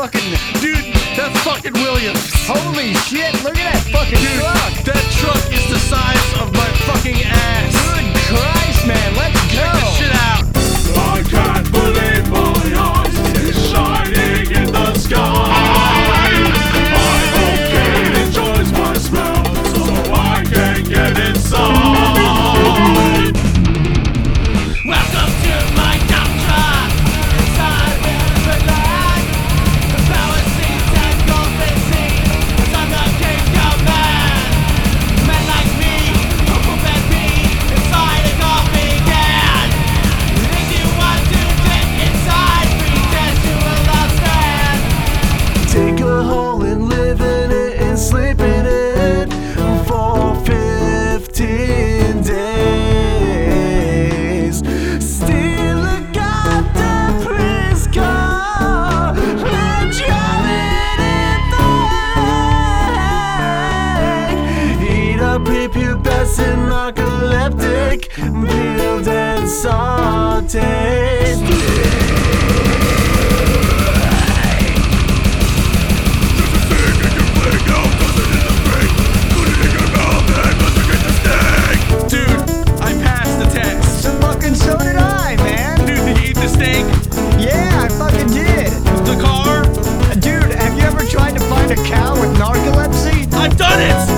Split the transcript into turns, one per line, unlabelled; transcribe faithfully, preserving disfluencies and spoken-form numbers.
fucking dude. That's fucking Williams.
Holy shit, look at that fucking
Dude,
truck.
that truck is the size of my fucking ass.
Good Christ, man, let's go.
Check this shit out.
I can't believe my eyes, it's shining in the sky. I hope Kate enjoys my smell, so I can get inside.
Welcome to my dump truck. Inside wheels are black. The power seats and golden seats. 'Cause I'm the king of men. Men like me who can be inside a coffee can. If you want to get inside, pretend you will understand.
Take a hole and live in it and sleep in it for fifteen days. Steal a goddamn police car and drive it in the lake. Eat a prepubescent narcoleptic, peeled and sauteed.
Dude, I passed the test.
Fucking so did I, man.
Dude, did you eat the steak?
Yeah, I fucking did.
The car?
Dude, have you ever tried to find a cow with narcolepsy?
I've done it!